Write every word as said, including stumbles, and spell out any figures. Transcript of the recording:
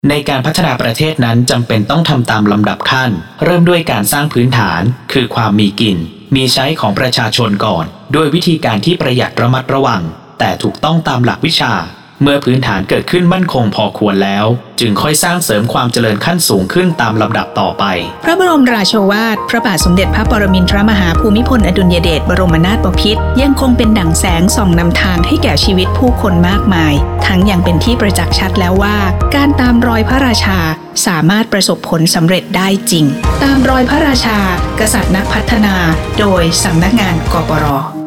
ในการพัฒนาประเทศนั้นจำเป็นต้องทำตามลำดับขั้นเริ่มด้วยการสร้างพื้นฐานคือความมีกินมีใช้ของประชาชนก่อนด้วยวิธีการที่ประหยัดระมัดระวังแต่ถูกต้องตามหลักวิชาเมื่อพื้นฐานเกิดขึ้นมั่นคงพอควรแล้วจึงค่อยสร้างเสริมความเจริญขั้นสูงขึ้นตามลำดับต่อไปพระบรมราโชวาทพระบาทสมเด็จพระปรมินทรมหาภูมิพลอดุลยเดชบรมนาถบพิตรยังคงเป็นดั่งแสงส่องนำทางให้แก่ชีวิตผู้คนมากมายทั้งยังเป็นที่ประจักษ์ชัดแล้วว่าการตามรอยพระราชาสามารถประสบผลสำเร็จได้จริงตามรอยพระราชากษัตริย์นักพัฒนาโดยสำนักงานกปร